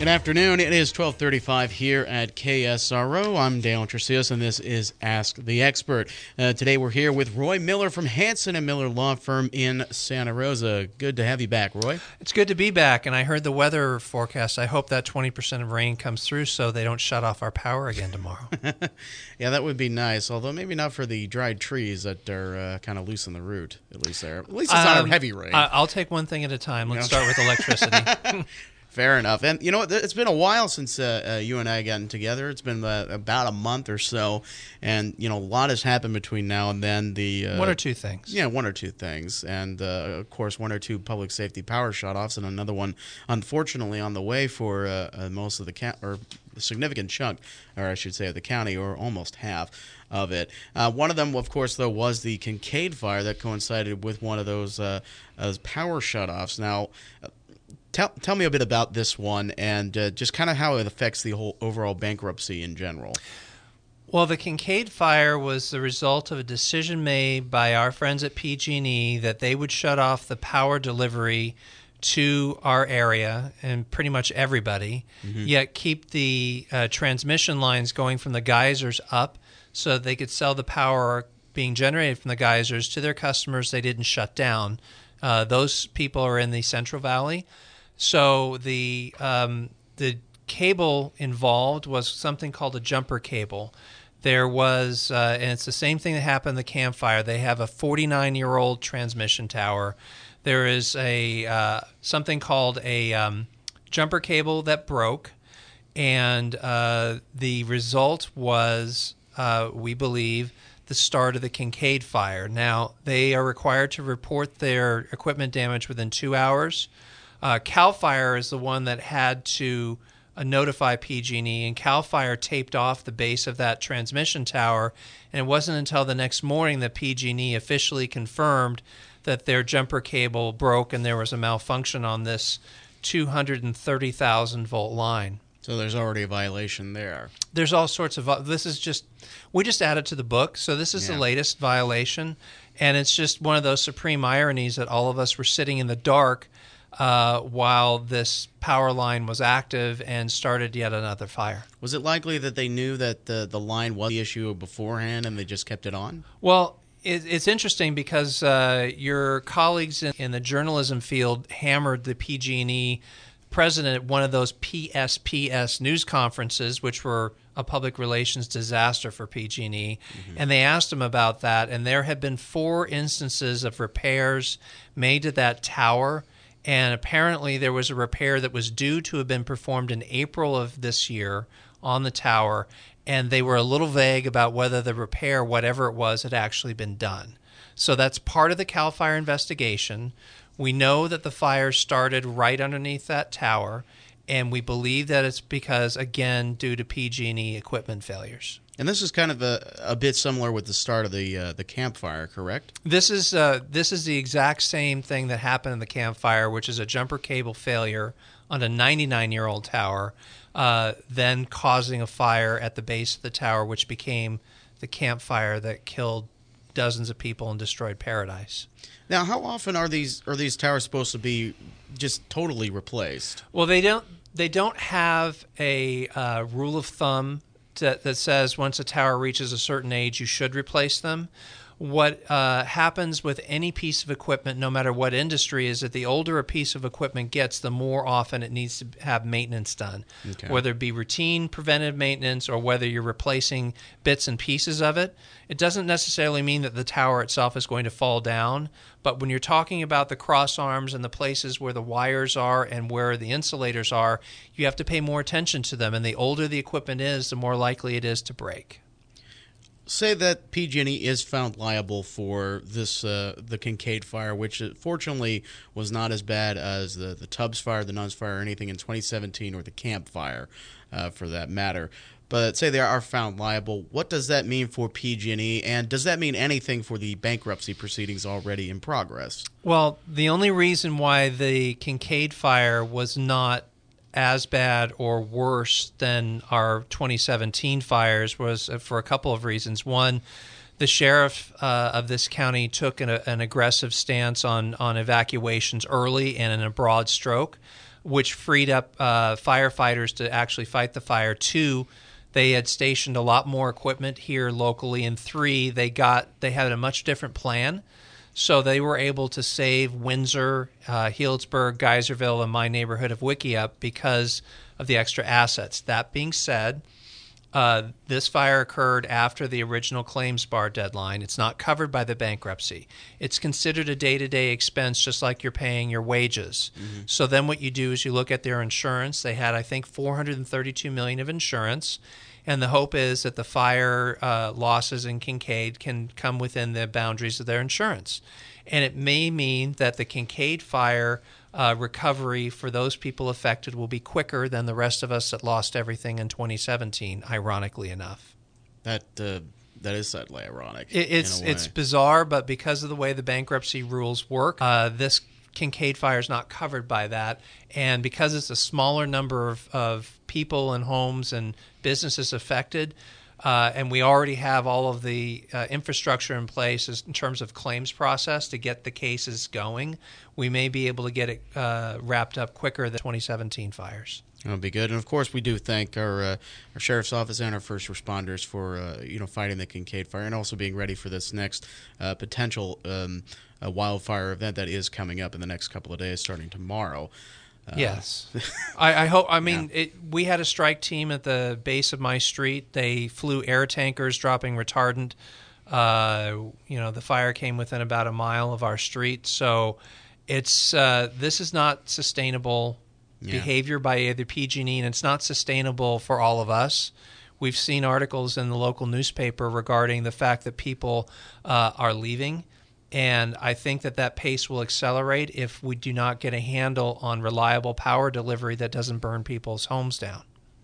Good afternoon. It is 12:35 here at KSRO. I'm Dale Tricios, and this is Ask the Expert. Today we're here with Roy Miller from Hanson & Miller Law Firm in Santa Rosa. Good to have you back, Roy. It's good to be back, and I heard the weather forecast. I hope that 20% of rain comes through so they don't shut off our power again tomorrow. Yeah, that would be nice, although maybe not for the dried trees that are kind of loose in the root, at least there. At least it's not a heavy rain. I'll take one thing at a time. Let's start with electricity. Fair enough. And you know what? It's been a while since you and I gotten together. It's been about a month or so, and a lot has happened between now and then. One or two things. Yeah, one or two things, and of course, one or two public safety power shutoffs, and another one, unfortunately, on the way for most of the or a significant chunk, or I should say, of the county, or almost half of it. One of them, of course, though, was the Kincaid fire that coincided with one of those power shutoffs. Now. Tell me a bit about this one and just kind of how it affects the whole overall bankruptcy in general. Well, the Kincaid fire was the result of a decision made by our friends at PG&E that they would shut off the power delivery to our area and pretty much everybody, yet keep the transmission lines going from the geysers up so that they could sell the power being generated from the geysers to their customers they didn't shut down. Those people are in the Central Valley. So the cable involved was something called a jumper cable. There was, and it's the same thing that happened in the Camp Fire. They have a 49-year-old transmission tower. There is a something called a jumper cable that broke, and the result was, we believe, the start of the Kincaid fire. Now, they are required to report their equipment damage within 2 hours. CAL FIRE is the one that had to notify PG&E, and CAL FIRE taped off the base of that transmission tower, and it wasn't until the next morning that PG&E officially confirmed that their jumper cable broke and there was a malfunction on this 230,000-volt line. So there's already a violation there. There's all sorts of we just added to the book, so this is the latest violation, and it's just one of those supreme ironies that all of us were sitting in the dark while this power line was active and started yet another fire. Was it likely that they knew that the line was the issue beforehand and they just kept it on? Well, it's interesting because your colleagues in the journalism field hammered the PG&E president at one of those PSPS news conferences, which were a public relations disaster for PG&E, and they asked him about that, and there had been 4 instances of repairs made to that tower. And apparently there was a repair that was due to have been performed in April of this year on the tower, and they were a little vague about whether the repair, whatever it was, had actually been done. So that's part of the CAL FIRE investigation. We know that the fire started right underneath that tower, and we believe that it's because, again, due to PG&E equipment failures. And this is kind of a bit similar with the start of the Camp Fire, correct? This is the exact same thing that happened in the Camp Fire, which is a jumper cable failure on a 99-year-old tower, then causing a fire at the base of the tower, which became the Camp Fire that killed dozens of people and destroyed paradise. Now, how often are these towers supposed to be just totally replaced? Well, they don't have a rule of thumb that says once a tower reaches a certain age, you should replace them. What happens with any piece of equipment, no matter what industry, is that the older a piece of equipment gets, the more often it needs to have maintenance done, whether it be routine preventive maintenance or whether you're replacing bits and pieces of it. It doesn't necessarily mean that the tower itself is going to fall down, but when you're talking about the cross arms and the places where the wires are and where the insulators are, you have to pay more attention to them, and the older the equipment is, the more likely it is to break. Say that PG&E is found liable for this the Kincaid fire, which fortunately was not as bad as the Tubbs fire, the Nuns fire, or anything in 2017, or the Camp Fire, for that matter. But say they are found liable, what does that mean for PG&E, and does that mean anything for the bankruptcy proceedings already in progress? Well, the only reason why the Kincaid fire was not as bad or worse than our 2017 fires was for a couple of reasons. One, the sheriff of this county took an aggressive stance on evacuations early and in a broad stroke. which freed up firefighters to actually fight the fire. 2, they had stationed a lot more equipment here locally. And 3, they had a much different plan. So they were able to save Windsor, Healdsburg, Geyserville, and my neighborhood of Wickiup because of the extra assets. That being said, this fire occurred after the original claims bar deadline. It's not covered by the bankruptcy. It's considered a day-to-day expense, just like you're paying your wages. Mm-hmm. So then what you do is you look at their insurance. They had, I think, $432 million of insurance. And the hope is that the fire losses in Kincade can come within the boundaries of their insurance. And it may mean that the Kincade fire recovery for those people affected will be quicker than the rest of us that lost everything in 2017, ironically enough. That is slightly ironic. It's bizarre, but because of the way the bankruptcy rules work, this Kincade fire is not covered by that. And because it's a smaller number of people and homes and businesses affected, and we already have all of the infrastructure in place in terms of claims process to get the cases going, we may be able to get it wrapped up quicker than 2017 fires. That'll be good. And, of course, we do thank our sheriff's office and our first responders for fighting the Kincade fire and also being ready for this next potential wildfire event that is coming up in the next couple of days starting tomorrow. Yes. I hope. I mean, we had a strike team at the base of my street. They flew air tankers dropping retardant. The fire came within about a mile of our street. So it's this is not sustainable behavior by either PG&E, and it's not sustainable for all of us. We've seen articles in the local newspaper regarding the fact that people are leaving. And I think that pace will accelerate if we do not get a handle on reliable power delivery that doesn't burn people's homes down.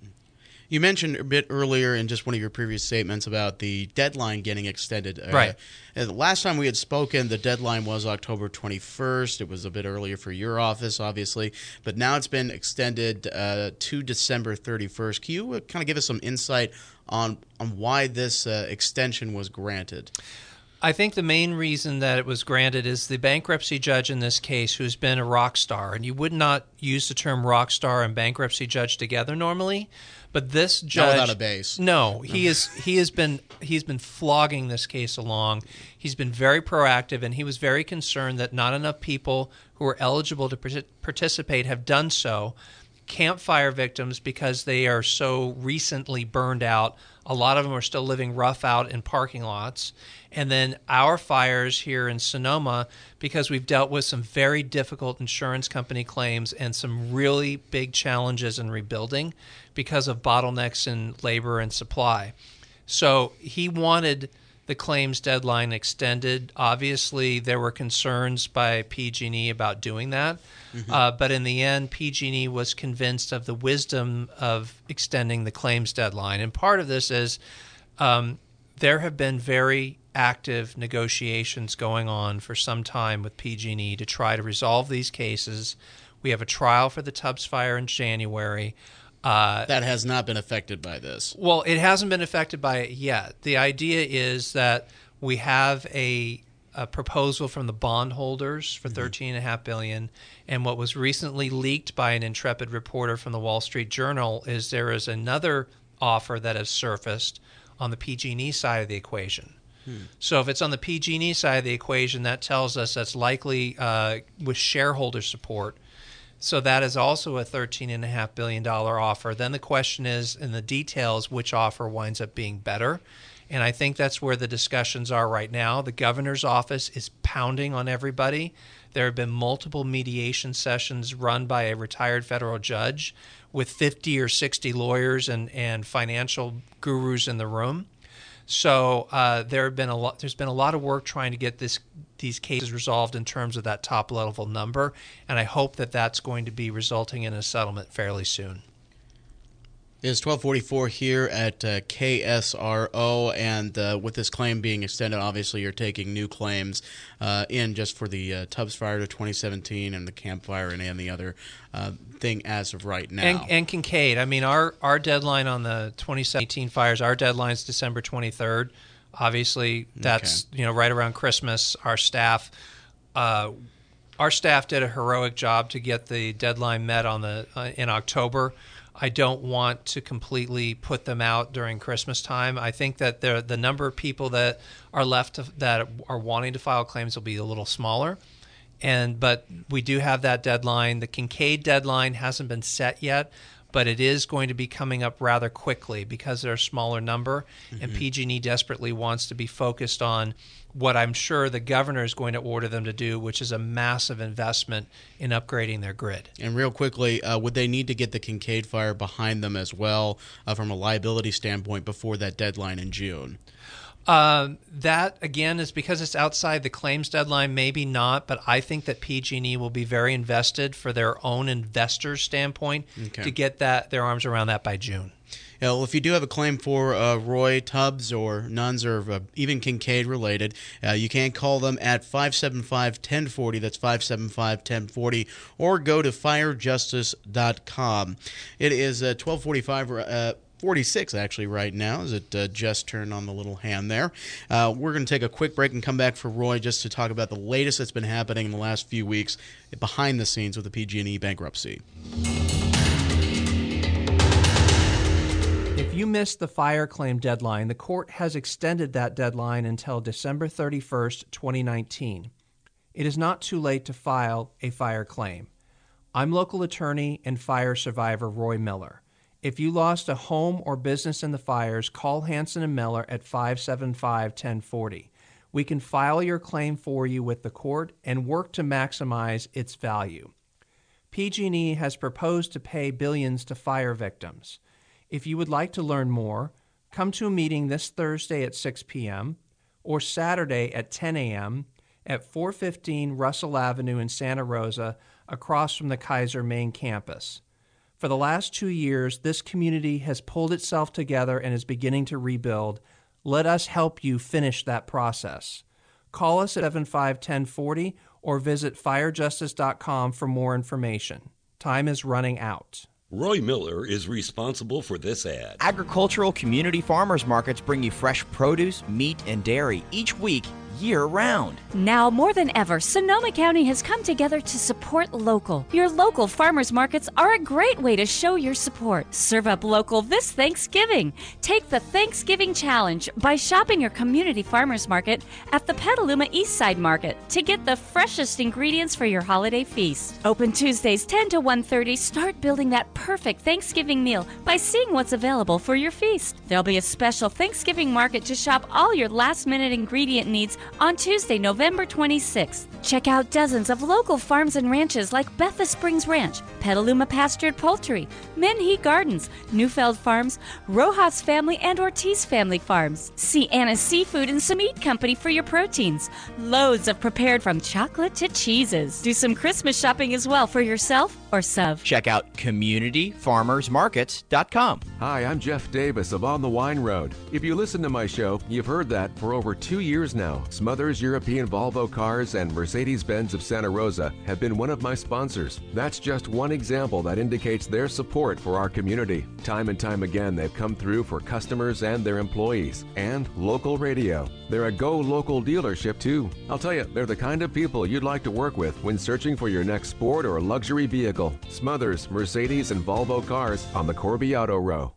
You mentioned a bit earlier in just one of your previous statements about the deadline getting extended. Right. The last time we had spoken, the deadline was October 21st. It was a bit earlier for your office, obviously. But now it's been extended to December 31st. Can you kind of give us some insight on why this extension was granted? I think the main reason that it was granted is the bankruptcy judge in this case, who's been a rock star, and you would not use the term rock star and bankruptcy judge together normally, but this judge, not without a base. No, he's been flogging this case along. He's been very proactive, and he was very concerned that not enough people who are eligible to participate have done so. Campfire victims, because they are so recently burned out, a lot of them are still living rough out in parking lots. And then our fires here in Sonoma, because we've dealt with some very difficult insurance company claims and some really big challenges in rebuilding because of bottlenecks in labor and supply. So he wanted the claims deadline extended. Obviously, there were concerns by PG&E about doing that. Mm-hmm. But in the end, PG&E was convinced of the wisdom of extending the claims deadline. And part of this is there have been very active negotiations going on for some time with PG&E to try to resolve these cases. We have a trial for the Tubbs fire in January. That has not been affected by this. Well, it hasn't been affected by it yet. The idea is that we have a proposal from the bondholders for $13.5 billion, and what was recently leaked by an intrepid reporter from the Wall Street Journal is there is another offer that has surfaced on the PG&E side of the equation. So if it's on the PG&E side of the equation, that tells us that's likely with shareholder support. So that is also a $13.5 billion offer. Then the question is, in the details, which offer winds up being better? And I think that's where the discussions are right now. The governor's office is pounding on everybody. There have been multiple mediation sessions run by a retired federal judge with 50 or 60 lawyers and financial gurus in the room. So there's been a lot of work trying to get these cases resolved in terms of that top level number, and I hope that that's going to be resulting in a settlement fairly soon. It's 12:44 here at KSRO, and with this claim being extended, obviously you're taking new claims in just for the Tubbs fire to 2017 and the Camp fire and the other thing as of right now. And Kincade. I mean, our deadline on the 2017 fires, our deadline is December 23rd. Obviously, that's right around Christmas. Our staff our staff did a heroic job to get the deadline met on in October. I don't want to completely put them out during Christmas time. I think that the number of people that are left that are wanting to file claims will be a little smaller. But we do have that deadline. The Kincaid deadline hasn't been set yet, but it is going to be coming up rather quickly because they're a smaller number, and PG&E desperately wants to be focused on what I'm sure the governor is going to order them to do, which is a massive investment in upgrading their grid. And real quickly, would they need to get the Kincaid fire behind them as well from a liability standpoint before that deadline in June? That, again, is because it's outside the claims deadline, maybe not, but I think that PG&E will be very invested for their own investors' standpoint to get their arms around that by June. Yeah, well, if you do have a claim for Roy, Tubbs, or Nuns, or even Kincaid related, you can call them at 575-1040. That's 575-1040, or go to firejustice.com. It is 12:45. 46 actually right now, as it just turned on the little hand there. We're going to take a quick break and come back for Roy just to talk about the latest that's been happening in the last few weeks behind the scenes with the PG&E bankruptcy. If you missed the fire claim deadline, the court has extended that deadline until December 31st, 2019. It is not too late to file a fire claim. I'm local attorney and fire survivor Roy Miller. If you lost a home or business in the fires, call Hansen & Miller at 575-1040. We can file your claim for you with the court and work to maximize its value. PG&E has proposed to pay billions to fire victims. If you would like to learn more, come to a meeting this Thursday at 6 p.m. or Saturday at 10 a.m. at 415 Russell Avenue in Santa Rosa, across from the Kaiser main campus. For the last 2 years, this community has pulled itself together and is beginning to rebuild. Let us help you finish that process. Call us at 75-1040 or visit firejustice.com for more information. Time is running out. Roy Miller is responsible for this ad. Agricultural community farmers markets bring you fresh produce, meat, and dairy each week, year-round. Now more than ever, Sonoma County has come together to support local. Your local farmers markets are a great way to show your support. Serve up local this Thanksgiving. Take the Thanksgiving Challenge by shopping your community farmers market at the Petaluma East Side Market to get the freshest ingredients for your holiday feast. Open Tuesdays 10 to 1:30. Start building that perfect Thanksgiving meal by seeing what's available for your feast. There'll be a special Thanksgiving market to shop all your last-minute ingredient needs on Tuesday, November 26th. Check out dozens of local farms and ranches like Betha Springs Ranch, Petaluma Pastured Poultry, Menhee Gardens, Neufeld Farms, Rojas Family, and Ortiz Family Farms. See Anna's Seafood and some Meat Company for your proteins. Loads of prepared from chocolate to cheeses. Do some Christmas shopping as well for yourself or Suv. Check out communityfarmersmarkets.com. Hi, I'm Jeff Davis of On the Wine Road. If you listen to my show, you've heard that for over 2 years now, Smothers European Volvo Cars and Mercedes-Benz of Santa Rosa have been one of my sponsors. That's just one example that indicates their support for our community. Time and time again, they've come through for customers and their employees. And local radio. They're a Go Local dealership, too. I'll tell you, they're the kind of people you'd like to work with when searching for your next sport or luxury vehicle. Smothers, Mercedes, and Volvo Cars on the Corby Auto Row.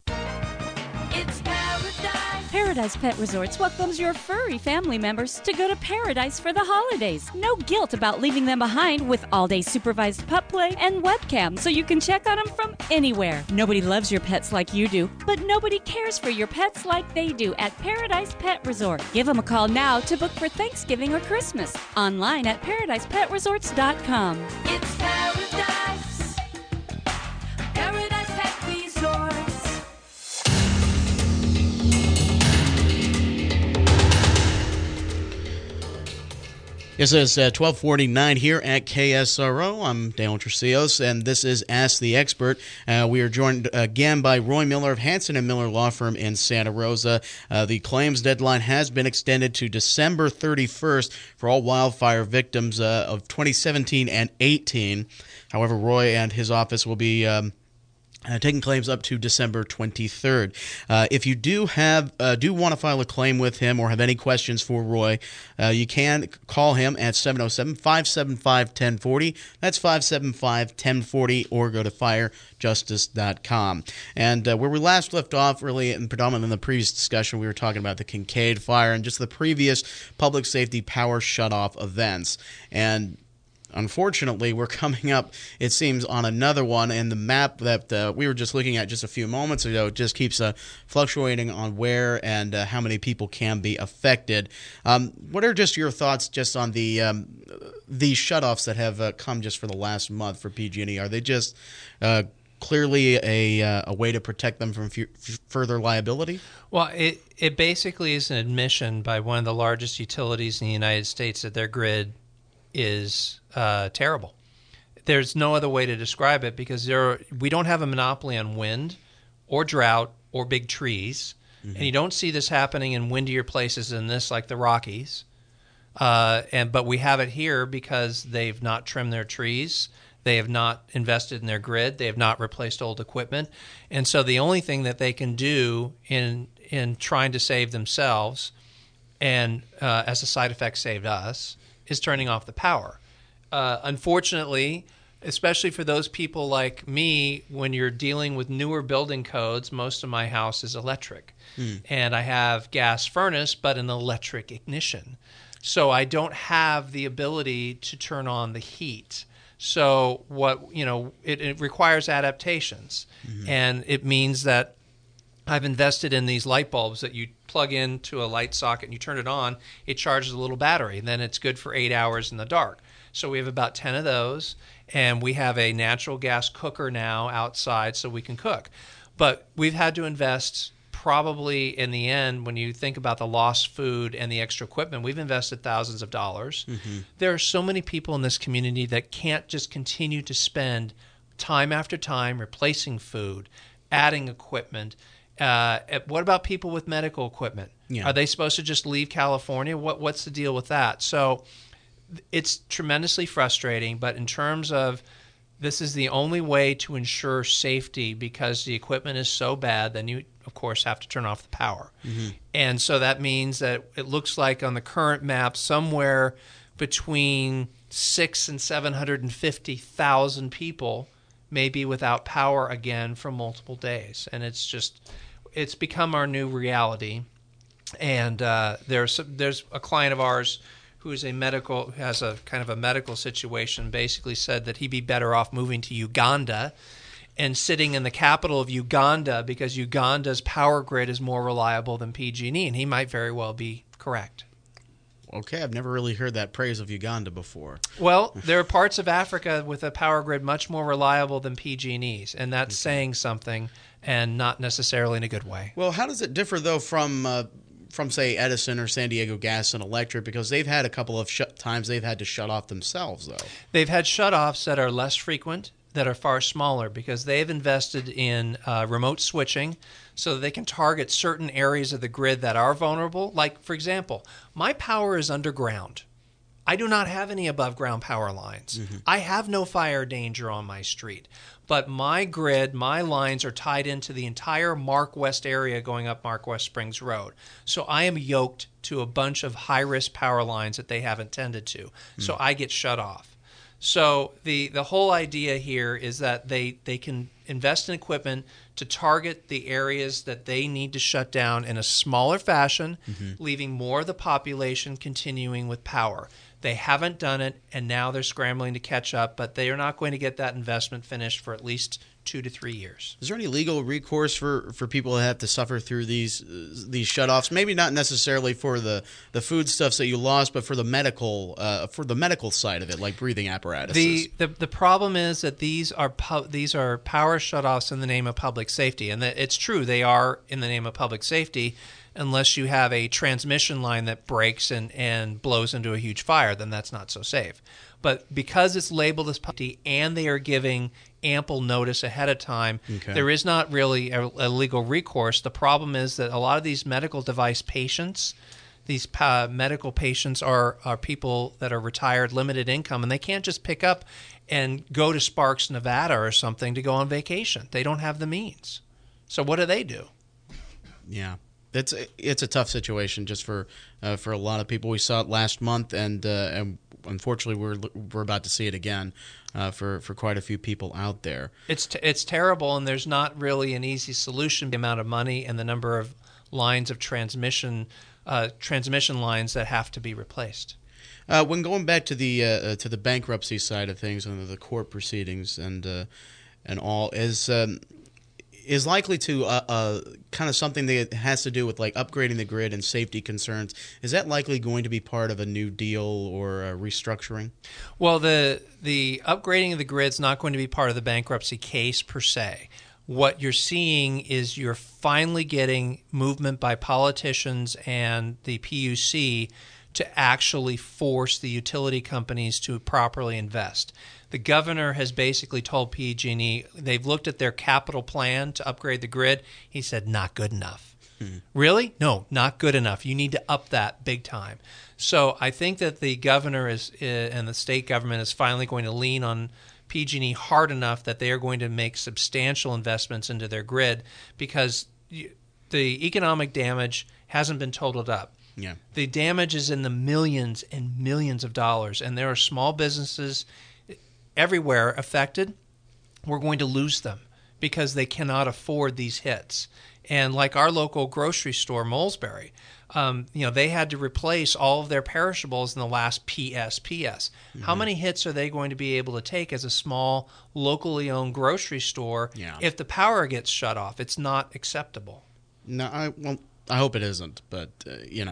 Paradise Pet Resorts welcomes your furry family members to go to paradise for the holidays. No guilt about leaving them behind with all-day supervised pup play and webcam so you can check on them from anywhere. Nobody loves your pets like you do, but nobody cares for your pets like they do at Paradise Pet Resort. Give them a call now to book for Thanksgiving or Christmas. Online at ParadisePetResorts.com. It's paradise. Paradise Pet Resorts. This is 12:49 here at KSRO. I'm Dale Tricios, and this is Ask the Expert. We are joined again by Roy Miller of Hansen & Miller Law Firm in Santa Rosa. The claims deadline has been extended to December 31st for all wildfire victims of 2017 and 18. However, Roy and his office will be Taking claims up to December 23rd. If you do want to file a claim with him or have any questions for Roy, you can call him at 707-575-1040. That's 575-1040, or go to firejustice.com. And where we last left off, really, and predominantly in the previous discussion, we were talking about the Kincaid fire and just the previous public safety power shutoff events. And unfortunately, we're coming up, it seems, on another one, and the map that we were just looking at just a few moments ago just keeps fluctuating on where and how many people can be affected. What are just your thoughts just on the shutoffs that have come just for the last month for PG&E? Are they just clearly a way to protect them from further liability? Well, it basically is an admission by one of the largest utilities in the United States that their grid is terrible. There's no other way to describe it, because we don't have a monopoly on wind or drought or big trees, and you don't see this happening in windier places than this, like the Rockies. But we have it here because they've not trimmed their trees, they have not invested in their grid, they have not replaced old equipment, and so the only thing that they can do in trying to save themselves, and as a side effect saved us, is turning off the power. Unfortunately, especially for those people like me, when you're dealing with newer building codes, most of my house is electric. And I have gas furnace, but an electric ignition. So I don't have the ability to turn on the heat. So it requires adaptations. And it means that I've invested in these light bulbs that you plug into a light socket and you turn it on, it charges a little battery, and then it's good for 8 hours in the dark. So we have about 10 of those, and we have a natural gas cooker now outside so we can cook. But we've had to invest, probably in the end, when you think about the lost food and the extra equipment, we've invested thousands of dollars. There are so many people in this community that can't just continue to spend time after time replacing food, adding equipment. What about people with medical equipment? Yeah. Are they supposed to just leave California? What's the deal with that? So it's tremendously frustrating, but in terms of this is the only way to ensure safety, because the equipment is so bad, then you, of course, have to turn off the power. And so that means that it looks like on the current map somewhere between 600,000 and 750,000 people may be without power again for multiple days. And it's become our new reality. And there's a client of ours who has a kind of a medical situation, basically said that he'd be better off moving to Uganda and sitting in the capital of Uganda, because Uganda's power grid is more reliable than PG&E, and he might very well be correct. Okay, I've never really heard that praise of Uganda before. Well, there are parts of Africa with a power grid much more reliable than PG&E's, and that's saying something, and not necessarily in a good way. Well, how does it differ, though, from say, Edison or San Diego Gas and Electric? Because they've had a couple of times they've had to shut off themselves, though. They've had shutoffs that are less frequent, that are far smaller, because they've invested in remote switching so that they can target certain areas of the grid that are vulnerable. Like, for example, my power is underground. I do not have any above ground power lines. I have no fire danger on my street. But my grid, my lines are tied into the entire Mark West area going up Mark West Springs Road. So I am yoked to a bunch of high-risk power lines that they haven't tended to. So I get shut off. So the whole idea here is that they can invest in equipment to target the areas that they need to shut down in a smaller fashion, leaving more of the population continuing with power. They haven't done it, and now they're scrambling to catch up, but they are not going to get that investment finished for at least 2 to 3 years. Is there any legal recourse for people that have to suffer through these shutoffs? Maybe not necessarily for the foodstuffs that you lost, but for the medical side of it, like breathing apparatuses. The problem is that these are power shutoffs in the name of public safety, and that it's true, they are in the name of public safety. Unless you have a transmission line that breaks and blows into a huge fire, then that's not so safe. But because it's labeled as public and they are giving ample notice ahead of time, there is not really a legal recourse. The problem is that a lot of these medical device patients these medical patients are people that are retired, limited income, and they can't just pick up and go to Sparks, Nevada or something to go on vacation. They don't have the means. So what do they do? Yeah. It's a tough situation just for a lot of people. We saw it last month, and unfortunately we're about to see it again for quite a few people out there. It's terrible, and there's not really an easy solution. The amount of money and the number of lines of transmission lines that have to be replaced. When going back to the bankruptcy side of things and the court proceedings and all, is likely to kind of something that has to do with like upgrading the grid and safety concerns. Is that likely going to be part of a new deal or a restructuring? Well, the upgrading of the grid is not going to be part of the bankruptcy case per se. What you're seeing is you're finally getting movement by politicians and the PUC to actually force the utility companies to properly invest. The governor has basically told PG&E, they've looked at their capital plan to upgrade the grid. He said, not good enough. Really? No, not good enough. You need to up that big time. So I think that the governor and the state government is finally going to lean on PG&E hard enough that they are going to make substantial investments into their grid, because the economic damage hasn't been totaled up. Yeah. The damage is in the millions and millions of dollars, and there are small businesses everywhere affected. We're going to lose them because they cannot afford these hits. And like our local grocery store, Molesbury, they had to replace all of their perishables in the last PSPS. Mm-hmm. How many hits are they going to be able to take as a small, locally owned grocery store if the power gets shut off? It's not acceptable. No, I hope it isn't, but yeah.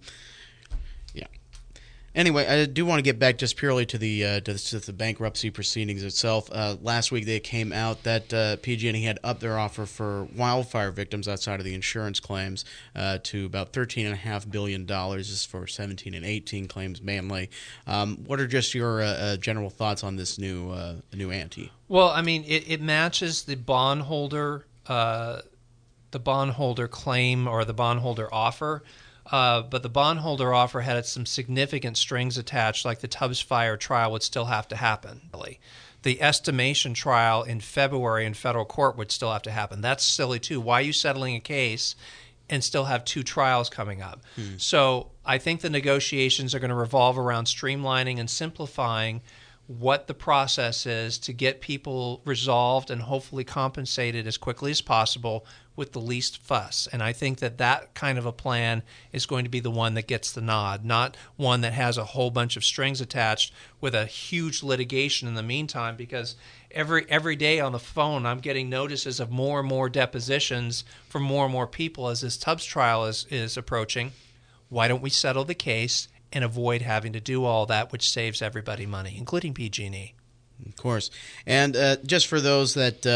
Anyway, I do want to get back just purely to the bankruptcy proceedings itself. Last week they came out that PG&E had upped their offer for wildfire victims outside of the insurance claims to about $13.5 billion. This is for 17 and 18 claims mainly. What are just your general thoughts on this new ante? Well, I mean, it matches the bondholder claim or the bondholder offer. But the bondholder offer had some significant strings attached, like the Tubbs Fire trial would still have to happen. The estimation trial in February in federal court would still have to happen. That's silly, too. Why are you settling a case and still have two trials coming up? So I think the negotiations are going to revolve around streamlining and simplifying what the process is to get people resolved and hopefully compensated as quickly as possible with the least fuss. And I think that kind of a plan is going to be the one that gets the nod, not one that has a whole bunch of strings attached with a huge litigation in the meantime, because every day on the phone I'm getting notices of more and more depositions from more and more people as this Tubbs trial is approaching. Why don't we settle the case and avoid having to do all that, which saves everybody money, including PG&E? Of course. And just for those that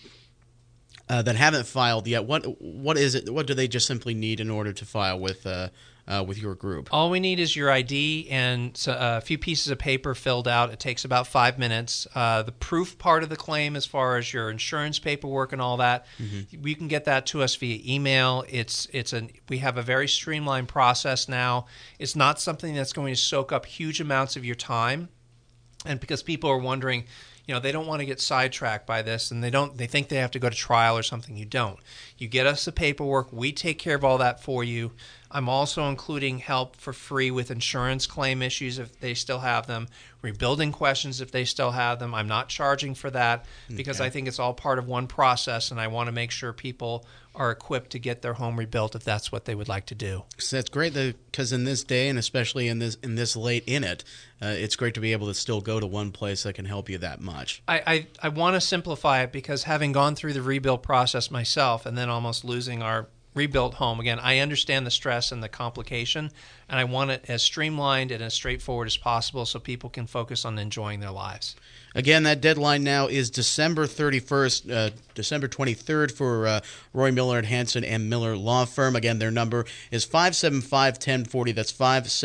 haven't filed yet, what is it? What do they just simply need in order to file with your group? All we need is your ID and a few pieces of paper filled out. It takes about 5 minutes. The proof part of the claim, as far as your insurance paperwork and all that, you can get that to us via email. We have a very streamlined process now. It's not something that's going to soak up huge amounts of your time, and because people are wondering, they don't want to get sidetracked by this, and they think they have to go to trial or something. You don't. You get us the paperwork. We take care of all that for you. I'm also including help for free with insurance claim issues if they still have them, rebuilding questions if they still have them. I'm not charging for that because I think it's all part of one process, and I want to make sure people are equipped to get their home rebuilt if that's what they would like to do. So that's great because in this day, and especially in this late in it, it's great to be able to still go to one place that can help you that much. I want to simplify it because having gone through the rebuild process myself and then almost losing our rebuilt home, again, I understand the stress and the complication, and I want it as streamlined and as straightforward as possible so people can focus on enjoying their lives. Again, that deadline now is December 31st, December 23rd for Roy Miller and Hanson and Miller Law Firm. Again, their number is 575-1040. That's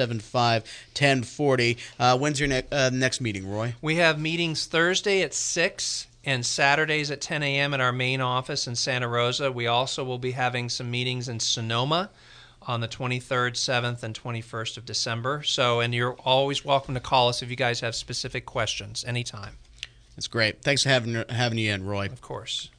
575-1040. When's your next meeting, Roy? We have meetings Thursday at 6 and Saturdays at 10 a.m. at our main office in Santa Rosa. We also will be having some meetings in Sonoma on the 23rd, 7th, and 21st of December. So, and you're always welcome to call us if you guys have specific questions anytime. That's great. Thanks for having you in, Roy. Of course.